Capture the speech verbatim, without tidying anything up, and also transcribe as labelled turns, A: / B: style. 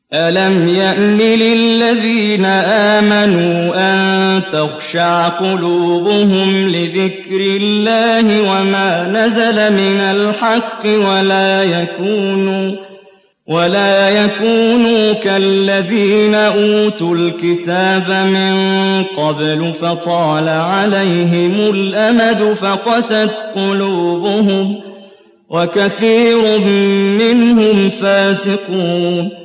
A: أَلَمْ يَأْنِ لِلَّذِينَ آمَنُوا أَن تَخْشَعَ قُلُوبُهُمْ لِذِكْرِ اللَّهِ وَمَا نَزَلَ مِنَ الْحَقِّ وَلَا يَكُونُوا وَلَا يَكُونُوا كَالَّذِينَ أُوتُوا الْكِتَابَ مِن قَبْلُ فَطَالَ عَلَيْهِمُ الْأَمَدُ فَقَسَتْ قُلُوبُهُمْ وَكَثِيرٌ مِّنْهُمْ فَاسِقُونَ